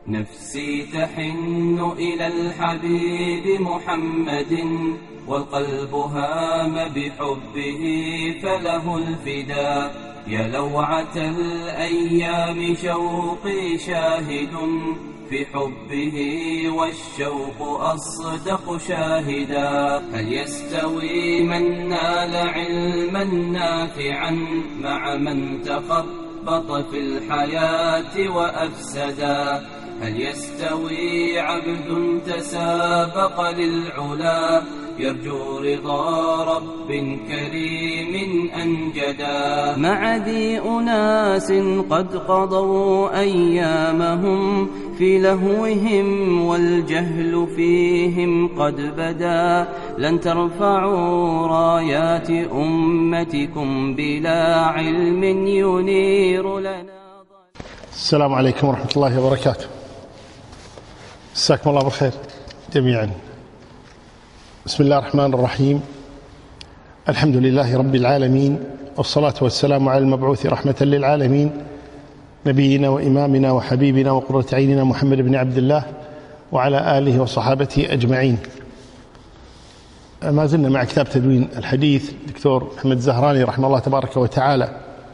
نفسي تحن إلى الحبيب محمد، والقلب هام بحبه فله الفداء. يا لوعة الأيام شوقي شاهد في حبه، والشوق أصدق شاهدا. هل يستوي من نال علما نافعا مع من تخبط في الحياة وأفسدا؟ هل يستوي عبد تسابق للعلا يرجو رضا رب كريم أنجدا، مع ذي أناس قد قضوا أيامهم في لهوهم والجهل فيهم قد بدا؟ لن ترفعوا رايات أمتكم بلا علم ينير لنا. السلام عليكم ورحمة الله وبركاته. مساكم الله بالخير جميعا. بسم الله الرحمن الرحيم. الحمد لله رب العالمين، والصلاة والسلام على المبعوث رحمة للعالمين، نبينا وإمامنا وحبيبنا وقرة عيننا محمد بن عبد الله وعلى آله وصحابته أجمعين. ما زلنا مع كتاب تدوين الحديث دكتور محمد الزهراني رحمه الله تبارك وتعالى،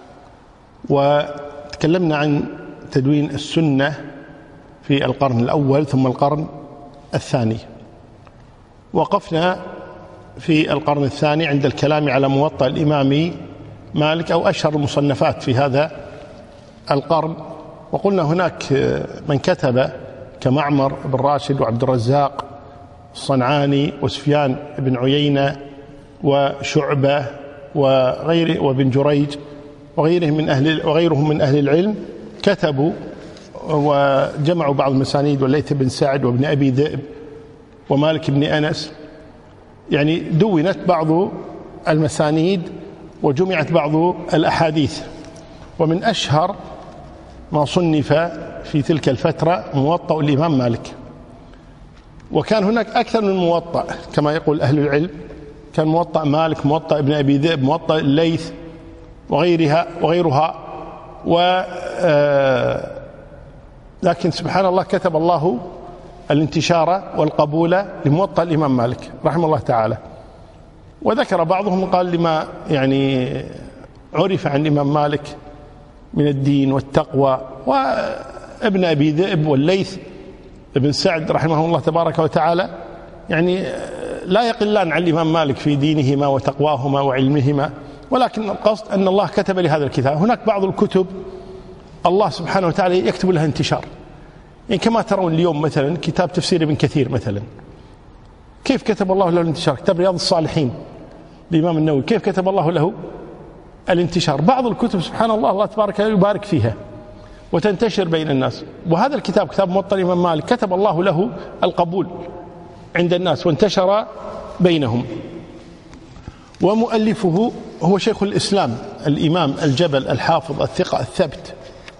وتكلمنا عن تدوين السنة في القرن الأول ثم القرن الثاني. وقفنا في القرن الثاني عند الكلام على موطأ الإمام مالك أو أشهر المصنفات في هذا القرن، وقلنا هناك من كتب كمعمر بن راشد وعبد الرزاق الصنعاني وسفيان بن عيينة وشعبة وغيره وابن جريج وغيرهم من أهل العلم، كتبوا وجمعوا بعض المسانيد، والليث بن سعد وابن أبي ذئب ومالك بن أنس، يعني دونت بعض المسانيد وجمعت بعض الأحاديث. ومن أشهر ما صنف في تلك الفترة موطأ الإمام مالك، وكان هناك أكثر من موطأ كما يقول أهل العلم. كان موطأ مالك، موطأ ابن أبي ذئب، موطأ الليث وغيرها لكن سبحان الله كتب الله الانتشار والقبول لموطأ الإمام مالك رحمه الله تعالى. وذكر بعضهم قال لما يعني عرف عن الإمام مالك من الدين والتقوى، وابن أبي ذئب والليث ابن سعد رحمه الله تبارك وتعالى يعني لا يقلان عن الإمام مالك في دينهما وتقواهما وعلمهما، ولكن القصد أن الله كتب لهذا الكتاب. هناك بعض الكتب الله سبحانه وتعالى يكتب لها انتشار، يعني كما ترون اليوم مثلا كتاب تفسير ابن كثير مثلا، كيف كتب الله له الانتشار؟ كتاب رياض الصالحين الإمام النووي، كيف كتب الله له الانتشار؟ بعض الكتب سبحان الله الله تبارك يبارك فيها وتنتشر بين الناس. وهذا الكتاب كتاب موطأ الإمام مالك كتب الله له القبول عند الناس وانتشر بينهم. ومؤلفه هو شيخ الإسلام الإمام الجبل الحافظ الثقة الثبت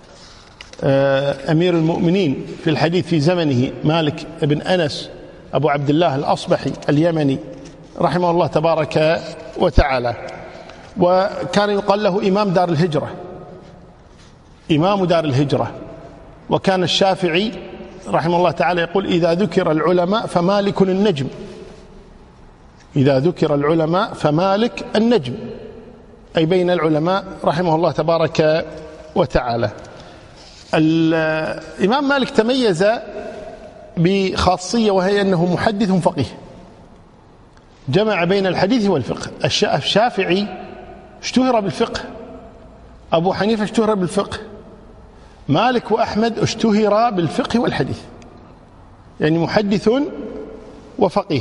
أمير المؤمنين في الحديث في زمنه، مالك بن أنس أبو عبد الله الأصبحي اليمني رحمه الله تبارك وتعالى. وكان يقال له إمام دار الهجرة، إمام دار الهجرة. وكان الشافعي رحمه الله تعالى يقول: إذا ذكر العلماء فمالك النجم، إذا ذكر العلماء فمالك النجم، أي بين العلماء رحمه الله تبارك وتعالى. الإمام مالك تميز بخاصية، وهي أنه محدث فقيه، جمع بين الحديث والفقه. الشافعي اشتهر بالفقه، أبو حنيفة اشتهر بالفقه، مالك وأحمد اشتهر بالفقه والحديث، يعني محدث وفقيه.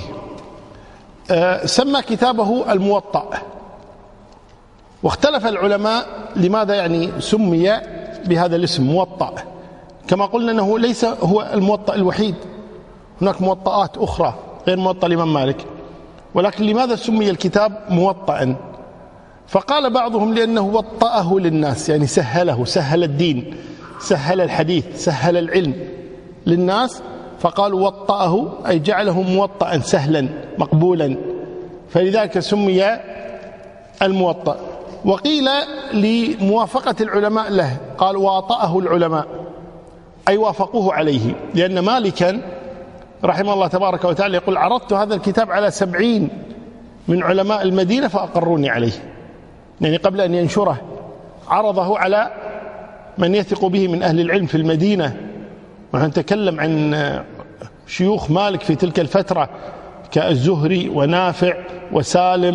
سمى كتابه الموطأ. واختلف العلماء لماذا يعني سمي بهذا الاسم موطأ. كما قلنا أنه ليس هو الموطأ الوحيد، هناك موطئات أخرى غير موطأ الإمام مالك، ولكن لماذا سمي الكتاب موطأ؟ فقال بعضهم لأنه وطأه للناس، يعني سهله، سهل الدين، سهل الحديث، سهل العلم للناس، فقالوا وطأه أي جعله موطأ سهلا مقبولا، فلذلك سمي الموطأ. وقيل لموافقة العلماء له، قال واطأه العلماء، أي وافقوه عليه، لأن مالكا رحمه الله تبارك وتعالى يقول: عرضت هذا الكتاب على 70 من علماء المدينة فأقروني عليه. يعني قبل أن ينشره عرضه على من يثق به من أهل العلم في المدينة. ونحن نتكلم عن شيوخ مالك في تلك الفترة كالزهري ونافع وسالم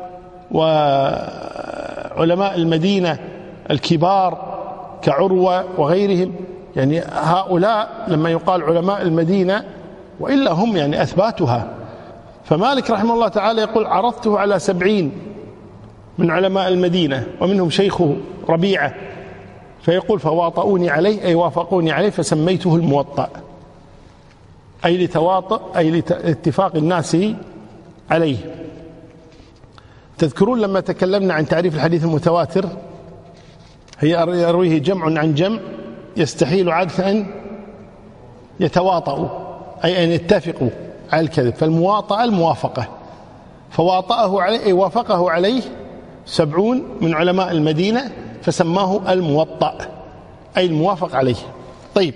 وعلماء المدينة الكبار كعروة وغيرهم. يعني هؤلاء لما يقال علماء المدينة وإلا هم يعني أثباتها. فمالك رحمه الله تعالى يقول: عرضته على 70 من علماء المدينة ومنهم شيخه ربيعة، فيقول: فواطؤوني عليه أي وافقوني عليه فسميته الموطأ، أي لتواطؤ أي لاتفاق الناس عليه. تذكرون لما تكلمنا عن تعريف الحديث المتواتر، هي يرويه جمع عن جمع يستحيل عادة أن يتواطؤوا، أي أن يتفقوا على الكذب. فالمواطأة الموافقة، فواطأه عليه أي وافقه عليه 70 من علماء المدينة فسماه الموطأ، أي الموافق عليه. طيب،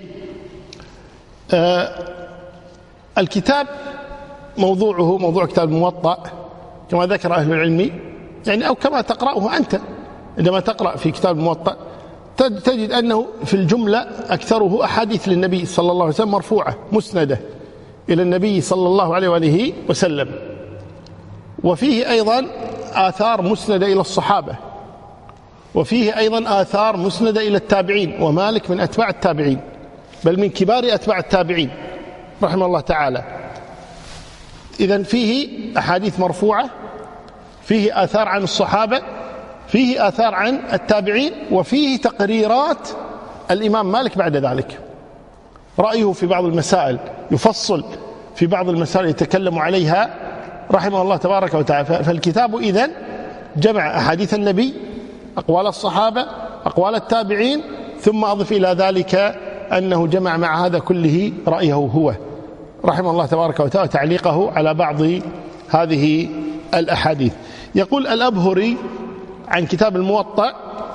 الكتاب موضوعه موضوع كتاب الموطأ كما ذكر أهل العلم، يعني أو كما تقرأه أنت. عندما تقرأ في كتاب الموطأ تجد أنه في الجملة أكثره أحاديث للنبي صلى الله عليه وسلم مرفوعة مسندة إلى النبي صلى الله عليه وآله وسلم، وفيه أيضا آثار مسندة إلى الصحابة، وفيه أيضا آثار مسندة إلى التابعين، ومالك من أتباع التابعين بل من كبار أتباع التابعين رحمه الله تعالى. إذن فيه أحاديث مرفوعة، فيه آثار عن الصحابة، فيه آثار عن التابعين، وفيه تقريرات الإمام مالك بعد ذلك، رأيه في بعض المسائل، يفصل في بعض المسائل يتكلم عليها رحمه الله تبارك وتعالى. فالكتاب إذن جمع أحاديث النبي، أقوال الصحابة، أقوال التابعين، ثم أضف إلى ذلك أنه جمع مع هذا كله رأيه هو رحمه الله تبارك وتعالى، تعليقه على بعض هذه الأحاديث. يقول الأبهري عن كتاب الموطأ،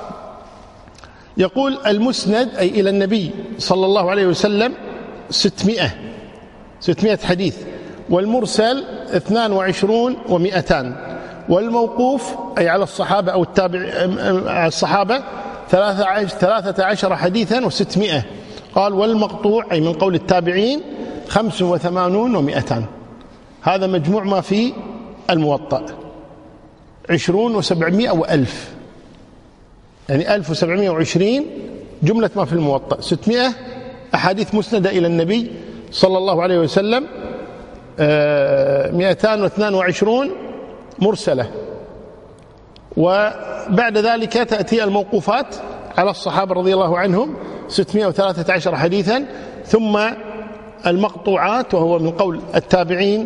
يقول: المسند أي إلى النبي صلى الله عليه وسلم 600 حديث، والمرسل 22 و200، والموقوف أي على الصحابة أو على الصحابة 13 حديثا و600. قال: والمقطوع أي من قول التابعين 85 و200. هذا مجموع ما في الموطأ 20 و700 و1000، يعني 1720 جملة ما في الموطأ. 600 أحاديث مسندة إلى النبي صلى الله عليه وسلم، 222 مرسلة، وبعد ذلك تأتي الموقوفات على الصحابة رضي الله عنهم 613 حديثا، ثم المقطوعات وهو من قول التابعين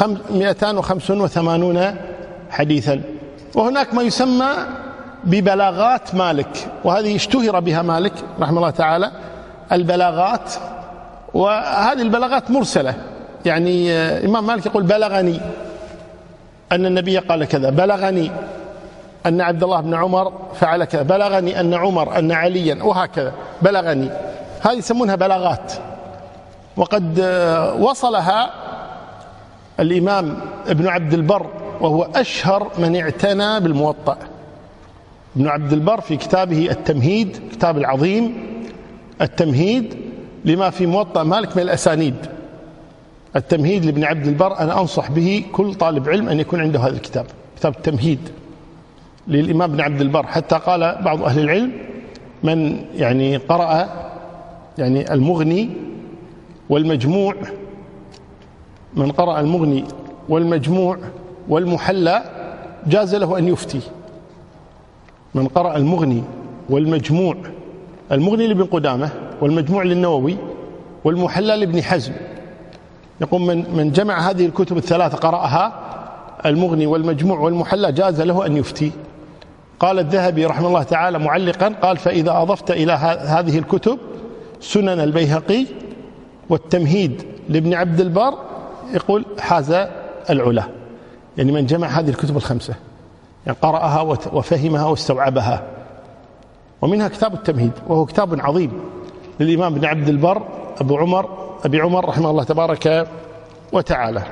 285 حديثا. وهناك ما يسمى ببلاغات مالك، وهذه اشتهر بها مالك رحمه الله تعالى، البلاغات. وهذه البلاغات مرسلة، يعني إمام مالك يقول: بلغني أن النبي قال كذا، بلغني أن عبد الله بن عمر فعل كذا، بلغني أن عمر أن عليا، وهكذا بلغني. هذه يسمونها بلاغات. وقد وصلها الإمام ابن عبد البر، وهو أشهر من اعتنى بالموطأ. ابن عبد البر في كتابه التمهيد، كتاب العظيم التمهيد لما في موطأ مالك من الأسانيد. التمهيد لابن عبد البر أنا أنصح به كل طالب علم أن يكون عنده هذا الكتاب، كتاب التمهيد للإمام ابن عبد البر. حتى قال بعض أهل العلم من يعني قرأ يعني المغني والمجموع، من قرأ المغني والمجموع والمحلى جاز له أن يفتي. من قرأ المغني والمجموع، المغني لابن قدامة، والمجموع للنووي، والمحلى لابن حزم، يقول من جمع هذه الكتب الثلاثة قرأها، المغني والمجموع والمحلى، جاز له أن يفتي. قال الذهبي رحمه الله تعالى معلقا، قال: فإذا أضفت إلى هذه الكتب سنن البيهقي والتمهيد لابن عبد البر، يقول حاز العلا. يعني من جمع هذه الكتب الخمسة، يعني قرأها وفهمها واستوعبها. ومنها كتاب التمهيد، وهو كتاب عظيم للإمام ابن عبد البر أبي عمر رحمه الله تبارك وتعالى.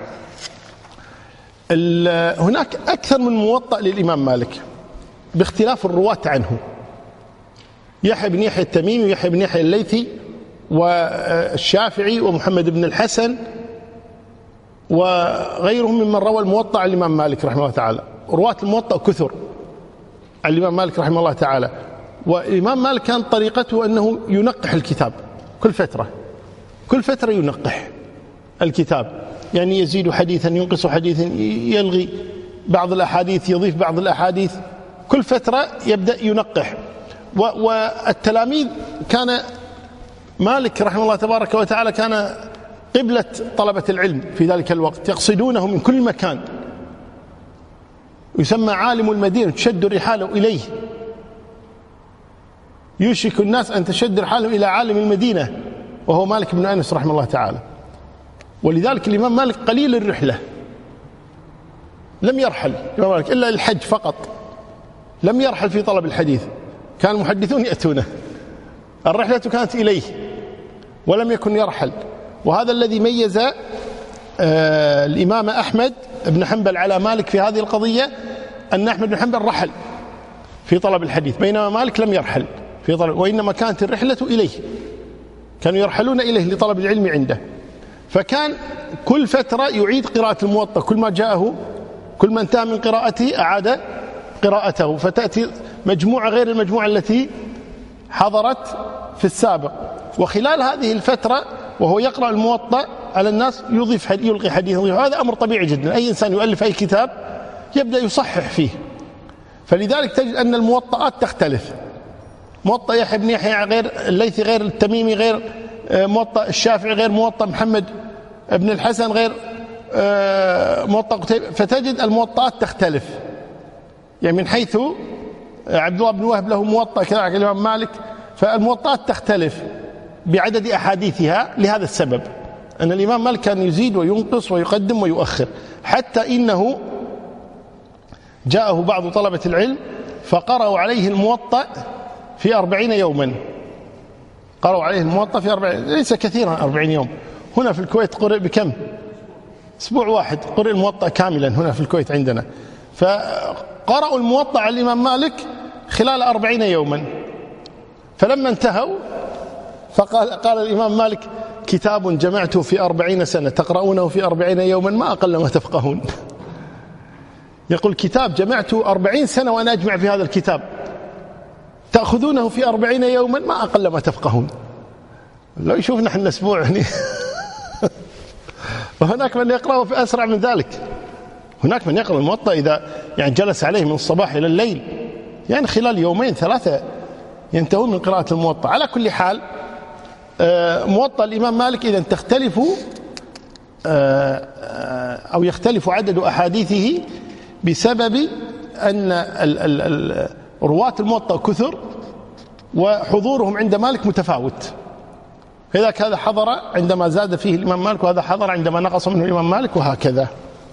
هناك أكثر من موطأ للإمام مالك باختلاف الرواة عنه، يحيى بن يحيى التميمي ويحيى بن يحيى الليثي والشافعي ومحمد بن الحسن وغيرهم ممن روى الموطأ عن الإمام مالك رحمه الله تعالى. رواة الموطأ كثر عن الإمام مالك رحمه الله تعالى. والإمام مالك كان طريقته أنه ينقح الكتاب كل فترة ينقح الكتاب، يعني يزيد حديثا ينقص حديثا، يلغي بعض الأحاديث يضيف بعض الأحاديث، كل فترة يبدأ ينقح. والتلاميذ كان مالك رحمه الله تبارك وتعالى كان قبلة طلبة العلم في ذلك الوقت، يقصدونه من كل مكان، يسمى عالم المدينة، تشد رحاله إليه، يوشك الناس أن تشد رحالهم إلى عالم المدينة وهو مالك بن أنس رحمه الله تعالى. ولذلك الإمام مالك قليل الرحلة، لم يرحل الإمام مالك إلا الحج فقط، لم يرحل في طلب الحديث، كان المحدثون يأتونه، الرحلة كانت إليه ولم يكن يرحل. وهذا الذي ميز الإمام أحمد بن حنبل على مالك في هذه القضية، أن أحمد بن حنبل رحل في طلب الحديث، بينما مالك لم يرحل في طلب، وإنما كانت الرحلة إليه، كانوا يرحلون إليه لطلب العلم عنده. فكان كل فترة يعيد قراءة الموطأ، كل ما جاءه، كل ما انتهى من قراءته أعاد قراءته، فتأتي مجموعة غير المجموعة التي حضرت في السابق. وخلال هذه الفترة وهو يقرأ الموطأ على الناس يلقي حديث، هذا أمر طبيعي جدا، أي إنسان يؤلف أي كتاب يبدأ يصحح فيه. فلذلك تجد أن الموطئات تختلف، موطأ يحيى بن يحيى غير الليثي، غير التميمي، غير موطأ الشافعي، غير موطأ محمد بن الحسن، غير موطأ قتيبة. فتجد الموطئات تختلف، يعني من حيث عبد الله بن وهب له موطأ كذا على الإمام مالك، فالموطئات تختلف بعدد أحاديثها لهذا السبب، أن الإمام مالك كان يزيد وينقص ويقدم ويؤخر، حتى إنه جاءه بعض طلبة العلم فقرأوا عليه الموطأ في 40 يوما، قرأوا عليه الموطأ في 40، ليس كثيرا 40 يوم. هنا في الكويت قرئ بكم؟ أسبوع واحد قرئ الموطأ كاملا هنا في الكويت عندنا. فقرأوا الموطأ على الإمام مالك خلال 40 يوما، فلما انتهوا قال الإمام مالك: كتاب جمعته في 40 سنة تقرؤونه في 40 يوما ما أقل ما تفقهون. يقول: كتاب جمعته 40 سنة وأنا أجمع في هذا الكتاب، تأخذونه في 40 يوما ما أقل ما تفقهون. لو يشوف نحن أسبوع يعني وهناك من يقرأه في أسرع من ذلك، هناك من يقرأ الموطأ إذا يعني جلس عليه من الصباح إلى الليل، يعني خلال يومين ثلاثة ينتهون من قراءة الموطأ. على كل حال موطأ الإمام مالك إذا تختلف أو يختلف عدد أحاديثه بسبب أن رواة الموطأ كثر وحضورهم عند مالك متفاوت، فذاك هذا حضر عندما زاد فيه الإمام مالك، وهذا حضر عندما نقص منه الإمام مالك، وهكذا.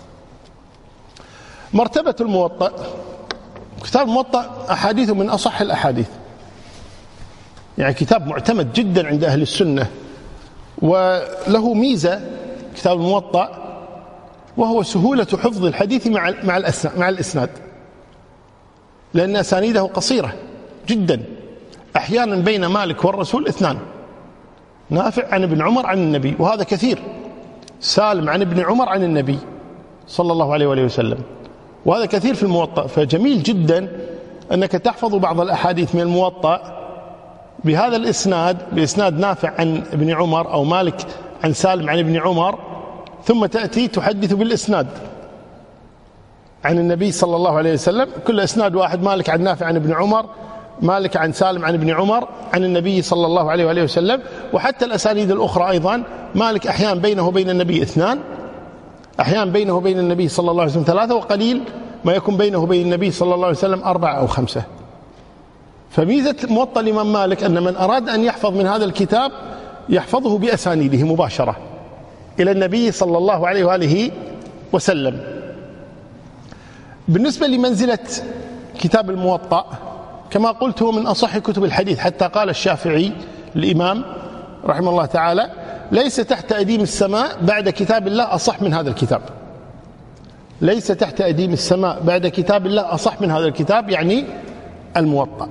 مرتبة الموطأ، كتاب الموطأ أحاديثه من أصح الأحاديث، يعني كتاب معتمد جدا عند أهل السنة، وله ميزة كتاب الموطأ وهو سهولة حفظ الحديث مع الإسناد، لأن أسانيده قصيرة جدا، أحيانا بين مالك والرسول 2، نافع عن ابن عمر عن النبي، وهذا كثير، سالم عن ابن عمر عن النبي صلى الله عليه وآله وسلم، وهذا كثير في الموطأ. فجميل جدا أنك تحفظ بعض الأحاديث من الموطأ بهذا الإسناد، بإسناد نافع عن ابن عمر أو مالك عن سالم عن ابن عمر، ثم تأتي تحدث بالإسناد عن النبي صلى الله عليه وسلم، كل إسناد واحد، مالك عن نافع عن ابن عمر، مالك عن سالم عن ابن عمر عن النبي صلى الله عليه وآله وسلم. وحتى الأسانيد الأخرى أيضا، مالك أحيانا بينه وبين النبي 2، أحيانا بينه وبين النبي صلى الله عليه وسلم 3، وقليل ما يكون بينه وبين النبي صلى الله عليه وسلم 4 أو 5. فميزة موطأ الإمام مالك أن من أراد أن يحفظ من هذا الكتاب يحفظه بأسانيده مباشرة إلى النبي صلى الله عليه وآله وسلم. بالنسبة لمنزلة كتاب الموطأ، كما قلت هو من أصح كتب الحديث، حتى قال الشافعي الإمام رحمه الله تعالى: ليس تحت أديم السماء بعد كتاب الله أصح من هذا الكتاب. ليس تحت أديم السماء بعد كتاب الله أصح من هذا الكتاب، يعني الموطأ.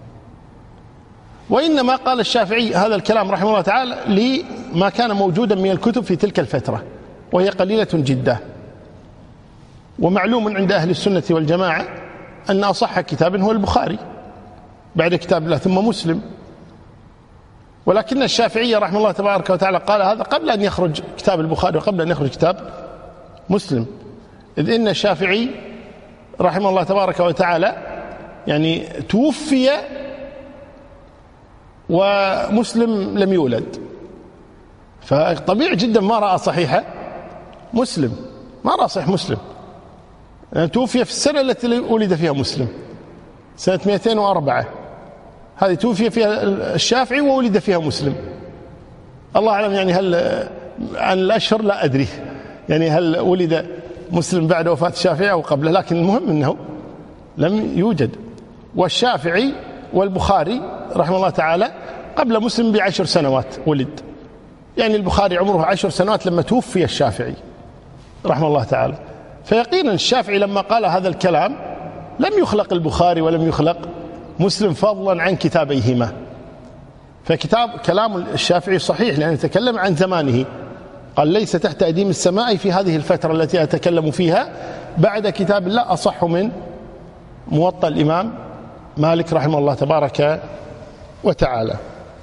وإنما قال الشافعي هذا الكلام رحمه الله تعالى لما كان موجودا من الكتب في تلك الفترة، وهي قليلة جدا. ومعلوم عند أهل السنة والجماعة أن أصح كتاب هو البخاري بعد كتاب الله، ثم مسلم. ولكن الشافعي رحمه الله تبارك وتعالى قال هذا قبل أن يخرج كتاب البخاري وقبل أن يخرج كتاب مسلم، إذ إن الشافعي رحمه الله تبارك وتعالى يعني توفي ومسلم لم يولد، فطبيعي جدا ما رأى صحيح مسلم، ما رأى صحيح مسلم، يعني توفي في السنة التي ولد فيها مسلم، سنة 204، هذه توفي فيها الشافعي وولد فيها مسلم. الله أعلم يعني هل عن الأشهر لا أدري، يعني هل ولد مسلم بعد وفاة الشافعي أو قبله، لكن المهم أنه لم يوجد. والشافعي والبخاري رحمه الله تعالى قبل مسلم ب10 سنوات ولد، يعني البخاري عمره 10 سنوات لما توفي الشافعي رحمه الله تعالى. فيقينا الشافعي لما قال هذا الكلام لم يخلق البخاري ولم يخلق مسلم فضلا عن كتابيهما. فكتاب كلام الشافعي صحيح لأنه يتكلم عن زمانه، قال: ليس تحت أديم السماء في هذه الفترة التي أتكلم فيها بعد كتاب الله أصح من موطأ الإمام مالك رحمه الله تبارك وتعالى.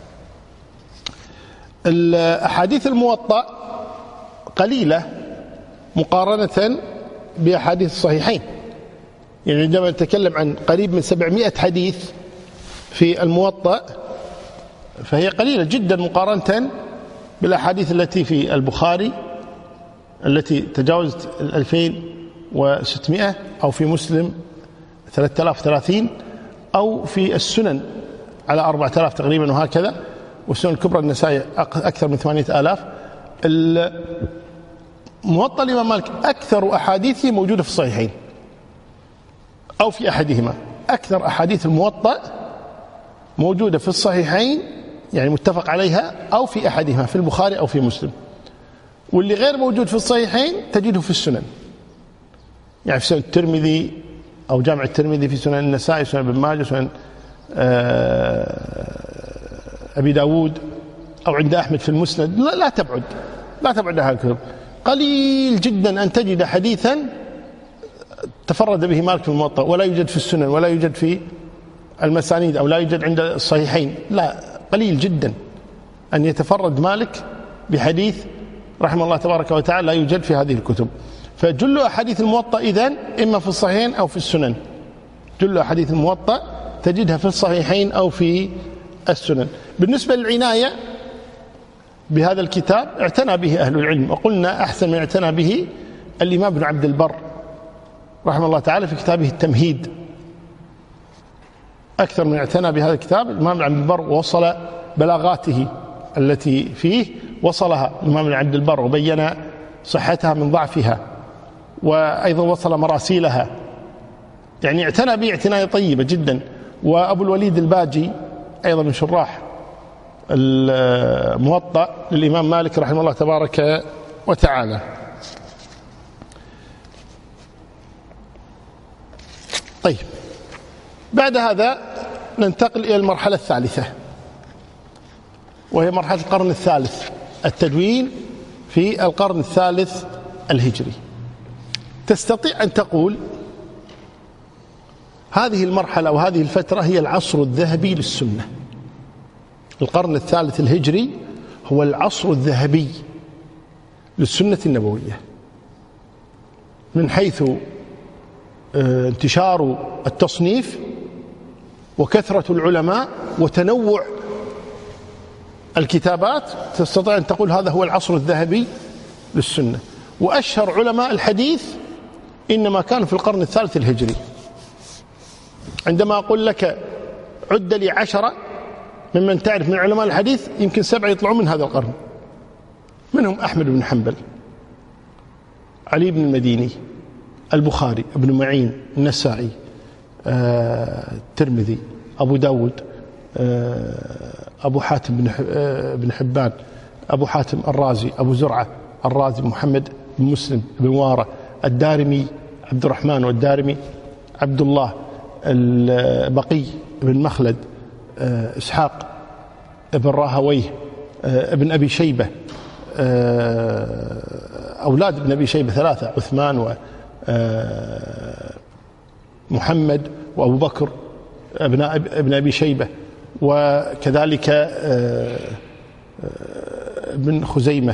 الأحاديث الموطأ قليلة مقارنة بأحاديث الصحيحين، يعني عندما نتكلم عن قريب من 700 حديث في الموطأ فهي قليلة جدا مقارنة بالأحاديث التي في البخاري التي تجاوزت 2600، أو في مسلم 3030، أو في السنن على 4000 تقريبا وهكذا، والسنن الكبرى النسائي أكثر من 8000. موطأ الإمام مالك أكثر أحاديثه موجودة في الصحيحين أو في أحدهما. أكثر أحاديث الموطأ موجودة في الصحيحين، يعني متفق عليها، أو في أحدهما في البخاري أو في مسلم. واللي غير موجود في الصحيحين تجده في السنن، يعني في سنن الترمذي أو جامع الترمذي، في سنن النسائي، سنن ابن ماجه، سنن أبي داود، أو عند أحمد في المسند. لا تبعد هذا الكتب. قليل جدا أن تجد حديثا تفرد به مالك في الموطأ ولا يوجد في السنن ولا يوجد في المسانيد أو لا يوجد عند الصحيحين. لا، قليل جدا أن يتفرد مالك بحديث رحمه الله تبارك وتعالى لا يوجد في هذه الكتب. فجل أحاديث الموطأ إذن إما في الصحيحين أو في السنن. جل أحاديث الموطأ تجدها في الصحيحين أو في السنن. بالنسبة للعناية بهذا الكتاب اعتنى به أهل العلم، وقلنا أحسن من اعتنى به الإمام ابن عبد البر رحمه الله تعالى في كتابه التمهيد. أكثر من اعتنى بهذا الكتاب الإمام ابن عبد البر، ووصل بلاغاته التي فيه وصلها الإمام ابن عبد البر وبين صحتها من ضعفها، وأيضا وصل مراسيلها، يعني اعتنى به اعتناية طيبة جدا. وأبو الوليد الباجي أيضا من شراح الموطأ للإمام مالك رحمه الله تبارك وتعالى. طيب، بعد هذا ننتقل إلى المرحلة الثالثة، وهي مرحلة القرن الثالث، التدوين في القرن الثالث الهجري. تستطيع أن تقول هذه المرحلة وهذه الفترة هي العصر الذهبي للسنة. القرن الثالث الهجري هو العصر الذهبي للسنة النبوية، من حيث انتشار التصنيف وكثرة العلماء وتنوع الكتابات. تستطيع أن تقول هذا هو العصر الذهبي للسنة. وأشهر علماء الحديث إنما كانوا في القرن الثالث الهجري. عندما أقول لك عد لي 10 ممن تعرف من علماء الحديث، يمكن 7 يطلعون من هذا القرن، منهم أحمد بن حنبل، علي بن المديني، البخاري، ابن معين، النسائي، الترمذي، أبو داود، أبو حاتم بن حبان، أبو حاتم الرازي، أبو زرعة الرازي، محمد بن مسلم بن وارة، الدارمي عبد الرحمن، والدارمي عبد الله، البقي بن مخلد، إسحاق بن راهويه، ابن أبي شيبة، أولاد ابن أبي شيبة 3، عثمان ومحمد وأبو بكر ابن أبي شيبة، وكذلك ابن خزيمة.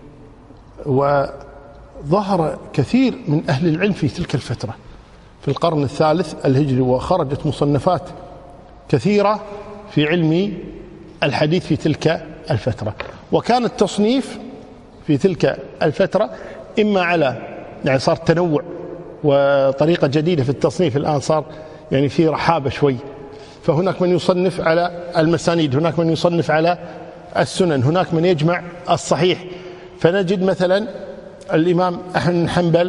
وظهر كثير من أهل العلم في تلك الفترة في القرن الثالث الهجري، وخرجت مصنفات كثيرة في علم الحديث في تلك الفترة. وكان التصنيف في تلك الفترة إما على يعني صار تنوع وطريقة جديدة في التصنيف، الآن صار يعني في رحابة شوي، فهناك من يصنف على المسانيد، هناك من يصنف على السنن، هناك من يجمع الصحيح. فنجد مثلا الإمام أحمد بن حنبل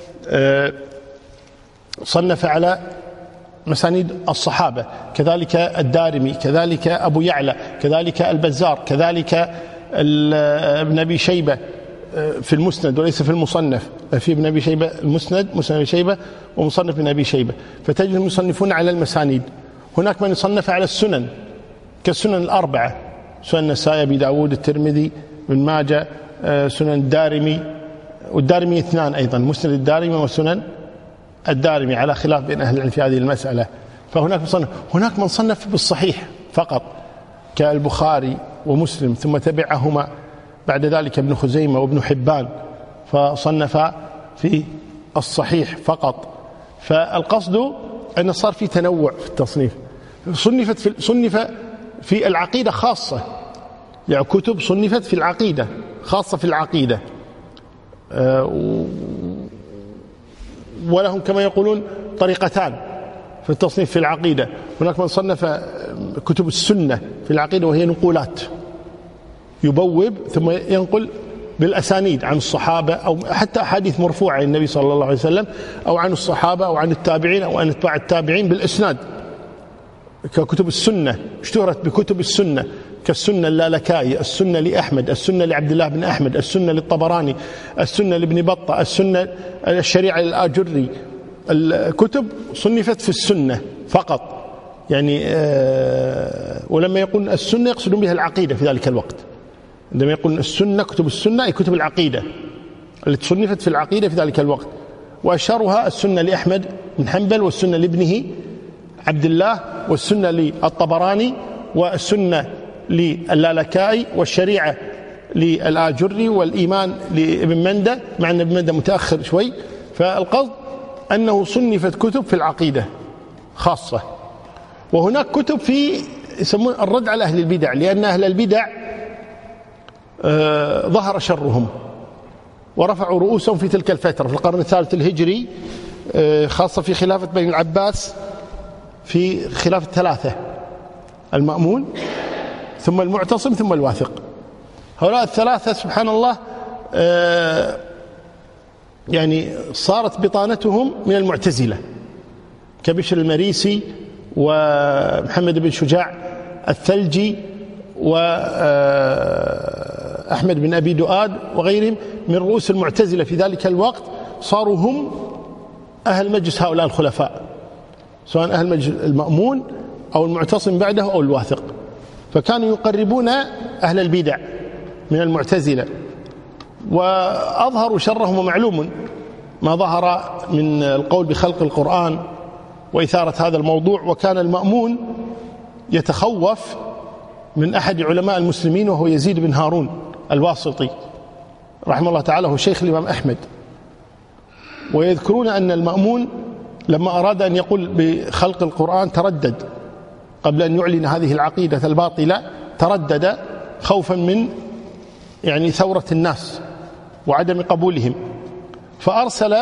صنف على مسانيد الصحابة، كذلك الدارمي، كذلك أبو يعلى، كذلك البزار، كذلك ابن أبي شيبة في المسند وليس في المصنف، في ابن أبي شيبة المسند، مسند أبي شيبة، ومصنف ابن أبي شيبة. فتجد المصنفون على المسانيد. هناك من يصنف على السنن كالسنن الأربعة، سنن النسائي، أبي داود، الترمذي، ابن ماجه، سنن الدارمي، والدارمي 2 أيضا، مسند الدارمي وسنن الدارمي، على خلاف بين أهل العلم في هذه المسألة. فهناك هناك من صنف بالصحيح فقط كالبخاري ومسلم، ثم تبعهما بعد ذلك ابن خزيمة وابن حبان فصنف في الصحيح فقط. فالقصد أن صار في تنوع في التصنيف. صنف في العقيدة خاصة، يعني كتب صنفت في العقيدة خاصة في العقيدة، ولهم كما يقولون طريقتان في التصنيف في العقيدة. هناك من صنف كتب السنة في العقيدة وهي نقولات، يبوب ثم ينقل بالأسانيد عن الصحابة أو حتى أحاديث مرفوعة عن النبي صلى الله عليه وسلم، أو عن الصحابة أو عن التابعين أو عن أتباع التابعين بالإسناد، ككتب السنة. اشتهرت بكتب السنة كالسنة اللالكائي، السنة لأحمد، السنة لعبد الله بن أحمد، السنة للطبراني، السنة لابن بطة، السنة الشريعة للآجري. الكتب صنفت في السنة فقط يعني، ولما يقولون السنة يقصدون بها العقيدة في ذلك الوقت. عندما يقولون السنة كتب السنة أي كتب العقيدة التي صنفت في العقيدة في ذلك الوقت. وأشهرها السنة لأحمد بن حنبل، والسنة لابنه عبد الله، والسنة للطبراني، والسنة للالكائي، والشريعة للآجري، والإيمان لابن مندة، مع أن ابن مندة متأخر شوي. فالقصد أنه صنفت كتب في العقيدة خاصة. وهناك كتب في يسمون الرد على أهل البدع، لأن أهل البدع ظهر شرهم ورفعوا رؤوسهم في تلك الفترة في القرن الثالث الهجري، خاصة في خلافة بني العباس، في خلافة 3 المأمون ثم المعتصم ثم الواثق. هؤلاء الثلاثة سبحان الله يعني صارت بطانتهم من المعتزلة، كبشر المريسي ومحمد بن شجاع الثلجي وأحمد بن أبي دؤاد وغيرهم من رؤوس المعتزلة في ذلك الوقت. صاروا هم أهل مجلس هؤلاء الخلفاء، سواء أهل مجلس المأمون أو المعتصم بعده أو الواثق. فكانوا يقربون أهل البدع من المعتزلة، وأظهروا شرهم. ومعلوم ما ظهر من القول بخلق القرآن وإثارة هذا الموضوع. وكان المأمون يتخوف من أحد علماء المسلمين وهو يزيد بن هارون الواسطي رحمه الله تعالى، هو شيخ الإمام أحمد. ويذكرون أن المأمون لما أراد أن يقول بخلق القرآن تردد قبل أن يعلن هذه العقيدة الباطلة، تردد خوفا من يعني ثورة الناس وعدم قبولهم. فأرسل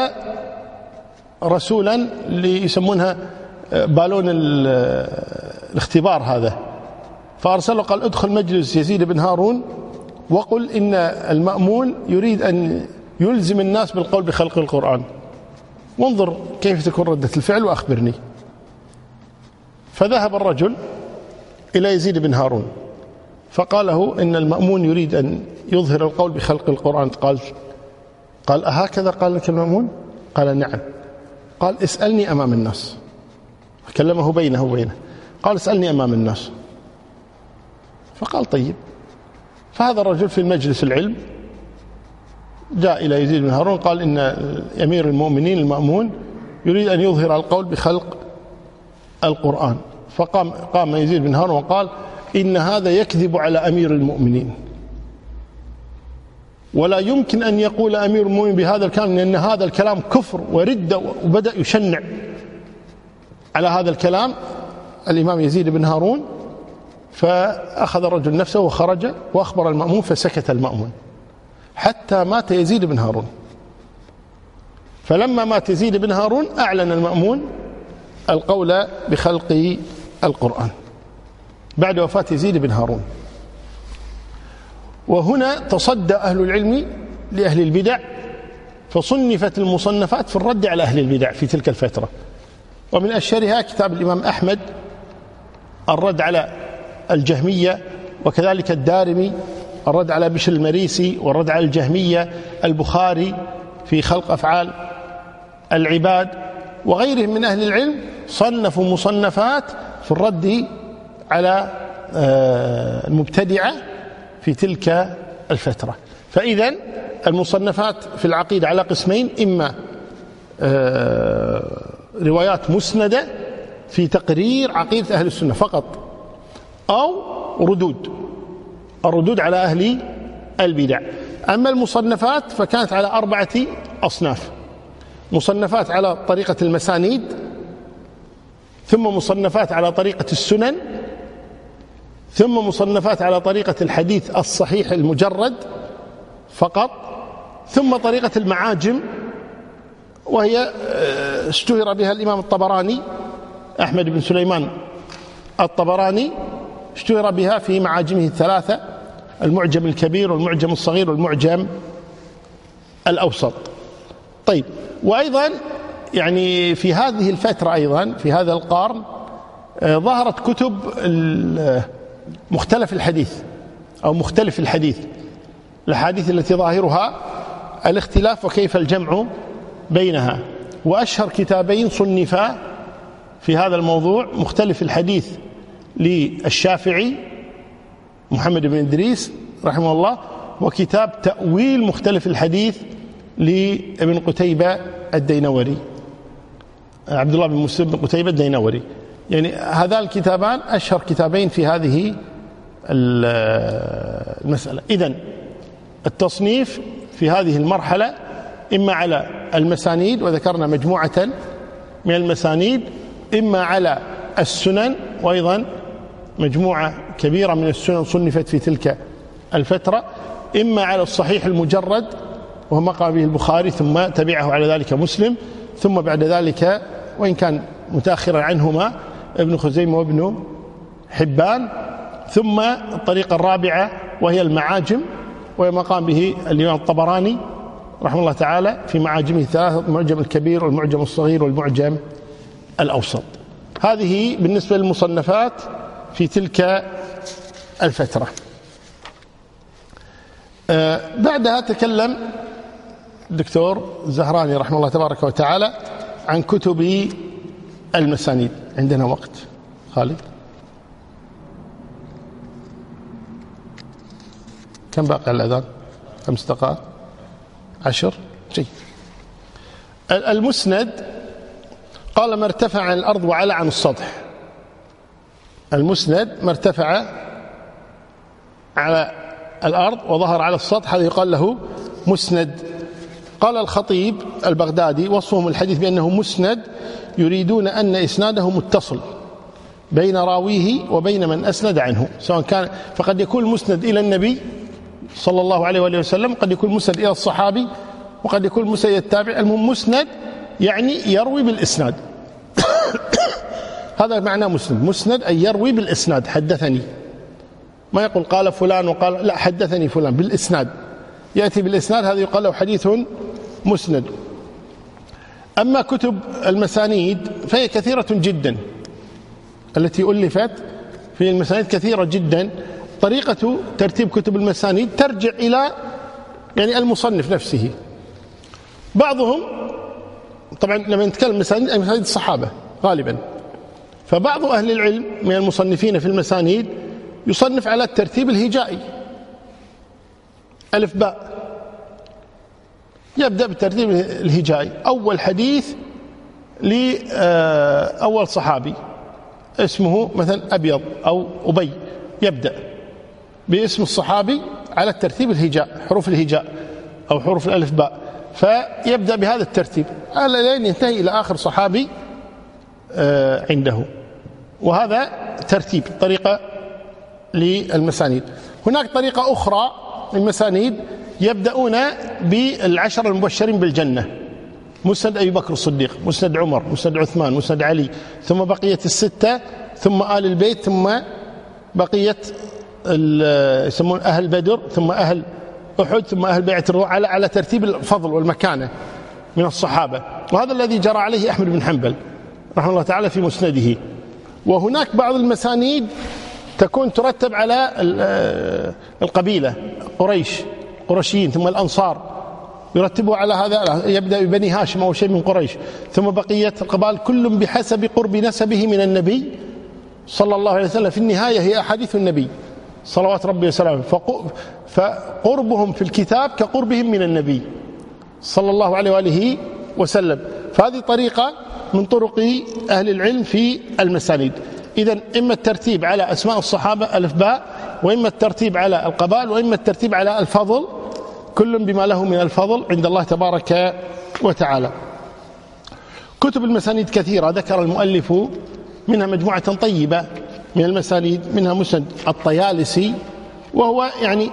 رسولا يسمونها بالون الاختبار هذا، فأرسله قال ادخل مجلس يزيد بن هارون وقل إن المأمون يريد أن يلزم الناس بالقول بخلق القرآن، وانظر كيف تكون ردة الفعل وأخبرني. فذهب الرجل إلى يزيد بن هارون فقال له إن المأمون يريد أن يظهر القول بخلق القرآن. قال أهكذا قال لك المأمون؟ قال نعم. قال اسألني أمام الناس. كلمه بينه وبينه، قال اسألني أمام الناس. فقال طيب. فهذا الرجل في المجلس العلم جاء إلى يزيد بن هارون قال إن أمير المؤمنين المأمون يريد أن يظهر القول بخلق القرآن. فقام يزيد بن هارون وقال إن هذا يكذب على أمير المؤمنين، ولا يمكن أن يقول أمير المؤمنين بهذا الكلام، لأن هذا الكلام كفر وردة. وبدأ يشنع على هذا الكلام الإمام يزيد بن هارون. فأخذ الرجل نفسه وخرج وأخبر المأمون، فسكت المأمون حتى مات يزيد بن هارون. فلما مات يزيد بن هارون أعلن المأمون القول بخلق القرآن بعد وفاة يزيد بن هارون. وهنا تصدى أهل العلم لأهل البدع، فصنفت المصنفات في الرد على أهل البدع في تلك الفترة. ومن أشهرها كتاب الإمام أحمد الرد على الجهمية، وكذلك الدارمي الرد على بشر المريسي، والرد على الجهمية، البخاري في خلق أفعال العباد، وغيرهم من أهل العلم صنفوا مصنفات في الرد على المبتدعة في تلك الفترة. فإذا المصنفات في العقيدة على قسمين: إما روايات مسندة في تقرير عقيدة أهل السنة فقط، أو الردود على أهل البدع. أما المصنفات فكانت على 4 أصناف: مصنفات على طريقة المسانيد، ثم مصنفات على طريقة السنن، ثم مصنفات على طريقة الحديث الصحيح المجرد فقط، ثم طريقة المعاجم، وهي اشتهر بها الإمام الطبراني أحمد بن سليمان الطبراني، اشتهر بها في معاجمه 3: المعجم الكبير والمعجم الصغير والمعجم الأوسط. طيب، وأيضا يعني في هذه الفترة أيضا في هذا القرن ظهرت كتب مختلف الحديث أو مختلف الحديث، الأحاديث التي ظاهرها الاختلاف وكيف الجمع بينها. وأشهر كتابين صنفا في هذا الموضوع: مختلف الحديث للشافعي محمد بن إدريس رحمه الله، وكتاب تأويل مختلف الحديث لابن قتيبة الدينوري، عبد الله بن مسلم بن قتيبة الدينوري. يعني هذان الكتابان أشهر كتابين في هذه المسألة. إذن التصنيف في هذه المرحلة إما على المسانيد، وذكرنا مجموعة من المسانيد، إما على السنن، وأيضا مجموعة كبيرة من السنن صنفت في تلك الفترة، إما على الصحيح المجرد وهو ما قام به البخاري، ثم تبعه على ذلك مسلم، ثم بعد ذلك وإن كان متأخرا عنهما ابن خزيمة وابن حبان، ثم الطريقة الرابعة وهي المعاجم، وهي ما قام به الإمام الطبراني رحمه الله تعالى في معاجمه 3: المعجم الكبير والمعجم الصغير والمعجم الأوسط. هذه بالنسبة للمصنفات في تلك الفترة. بعدها تكلم الدكتور الزهراني رحمه الله تبارك وتعالى عن كتب المسانيد. عندنا وقت خالد؟ كم باقي على الأذان؟ 5 دقائق؟ 10؟ جيد. المسند قال: ما ارتفع عن الأرض وعلى عن السطح. المسند ما ارتفع على الأرض وظهر على السطح، هذا يقال له مسند. قال الخطيب البغدادي: وصفهم الحديث بأنه مسند يريدون أن إسناده متصل بين راويه وبين من أسند عنه، سواء كان، فقد يكون مسند إلى النبي صلى الله عليه وآله وسلم، قد يكون مسند إلى الصحابي، وقد يكون مسند إلى التابع. المهم مسند يعني يروي بالإسناد. هذا معنى مسند. مسند أي يروي بالإسناد، حدثني، ما يقول قال فلان وقال، لا، حدثني فلان بالإسناد، يأتي بالإسناد، هذا يقال له حديث مسند. أما كتب المسانيد فهي كثيرة جدا التي ألفت في المسانيد كثيرة جدا. طريقة ترتيب كتب المسانيد ترجع إلى يعني المصنف نفسه. بعضهم طبعا لما نتكلم مسانيد الصحابة غالبا، فبعض أهل العلم من المصنفين في المسانيد يصنف على الترتيب الهجائي، ألف باء، يبدأ بالترتيب الهجائي. أول حديث لأول صحابي اسمه مثلا أبيض أو أبي، يبدأ باسم الصحابي على الترتيب الهجاء، حروف الهجاء أو حروف الألف باء، فيبدأ بهذا الترتيب على لين ينتهي إلى آخر صحابي عنده. وهذا ترتيب طريقة للمسانيد. هناك طريقة أخرى للمسانيد، يبدأون بالعشر المبشرين بالجنة، مسند أبي بكر الصديق، مسند عمر، مسند عثمان، مسند علي، ثم بقية الستة، ثم آل البيت، ثم بقية يسمون أهل بدر، ثم أهل أحد، ثم أهل بيعة الرضوان، على ترتيب الفضل والمكانة من الصحابة. وهذا الذي جرى عليه أحمد بن حنبل رحمه الله تعالى في مسنده. وهناك بعض المسانيد تكون ترتب على القبيلة، قريشيين، ثم الأنصار يرتبوا على هذا، يبدأ ببني هاشم أو شيء من قريش، ثم بقية القبائل كل بحسب قرب نسبه من النبي صلى الله عليه وسلم. في النهاية هي أحاديث النبي صلوات ربي وسلامه، فقربهم في الكتاب كقربهم من النبي صلى الله عليه وآله وسلم. فهذه طريقة من طرق أهل العلم في المسانيد. إذن إما الترتيب على أسماء الصحابة ألف باء، وإما الترتيب على القبائل، وإما الترتيب على الفضل، كل بما له من الفضل عند الله تبارك وتعالى. كتب المسانيد كثيرة ذكر المؤلف منها مجموعة طيبة من المسانيد، منها مسند الطيالسي، وهو يعني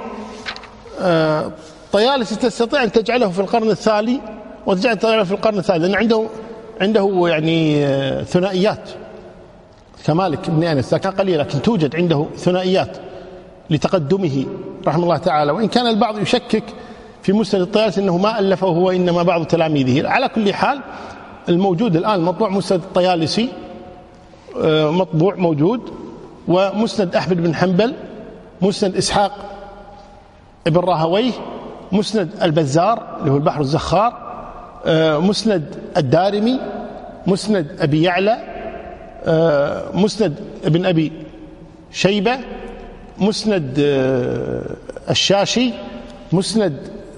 طيالسي تستطيع أن تجعله في القرن الثاني وتجعله في القرن الثالث، لأن عنده يعني ثنائيات كمالك بن أنس، كان قليل لكن توجد عنده ثنائيات لتقدمه رحمه الله تعالى. وإن كان البعض يشكك في مسند الطيالسي أنه ما ألفه هو، إنما بعض تلاميذه. على كل حال الموجود الآن مطبوع مسند الطيالسي، مطبوع موجود، ومسند أحمد بن حنبل، مسند إسحاق ابن راهويه، مسند البزار اللي هو البحر الزخار، مسند الدارمي، مسند أبي يعلى، مسند ابن أبي شيبة، مسند الشاشي، مسند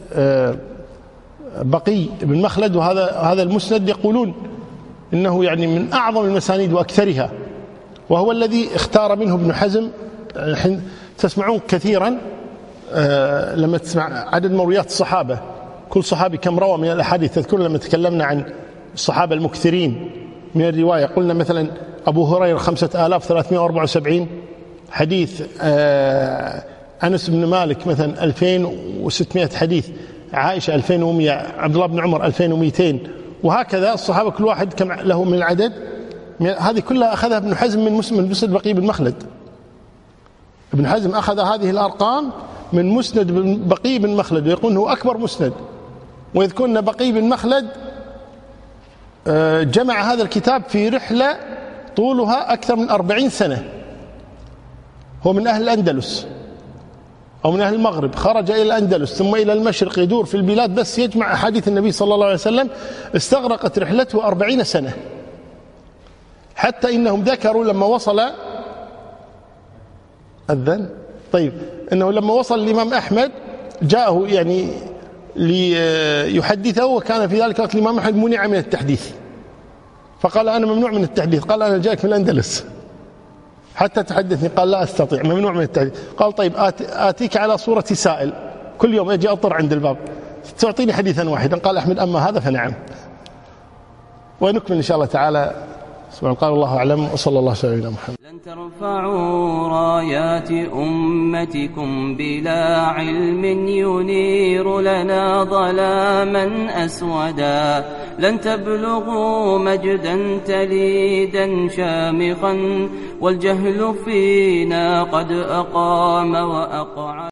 بقي بن مخلد. وهذا المسند يقولون إنه يعني من أعظم المسانيد وأكثرها، وهو الذي اختار منه ابن حزم. تسمعون كثيرا لما تسمع عدد مرويات الصحابة، كل صحابي كم روى من الأحاديث. تذكرون لما تكلمنا عن الصحابة المكثرين من الرواية، قلنا مثلا أبو هريرة 5374 حديث، أنس بن مالك مثلا 2600 حديث، عائشة 2100، عبد الله بن عمر 2200، وهكذا الصحابة كل واحد كم له من العدد. هذه كلها أخذها ابن حزم من مسند بقي بن مخلد. ابن حزم أخذ هذه الأرقام من مسند بقي بن مخلد، ويقول هو أكبر مسند. ويذكرون بقي بن مخلد جمع هذا الكتاب في رحلة طولها أكثر من 40 سنة. هو من أهل الأندلس أو من أهل المغرب، خرج إلى الأندلس ثم إلى المشرق، يدور في البلاد بس يجمع أحاديث النبي صلى الله عليه وسلم. استغرقت رحلته 40 سنة، حتى إنهم ذكروا لما وصل أذن إنه لما وصل الإمام أحمد جاءه يعني ليحدثه، وكان في ذلك الوقت الإمام أحمد منع من التحديث، فقال أنا ممنوع من التحديث. قال أنا جاءك من الأندلس حتى تحدثني. قال لا أستطيع، ممنوع من التحديث. قال طيب آتيك على صورة سائل، كل يوم أجي أطر عند الباب، تعطيني حديثا واحدا. قال أحمد أما هذا فنعم. ونكمل إن شاء الله تعالى. قال الله أعلم، وصلى الله على سيدنا محمد. لن ترفعوا رايات أمتكم بلا علم ينير لنا ظلاما أسودا، لن تبلغوا مجدا تليدا شامخا، والجهل فينا قد أقام وأقعد.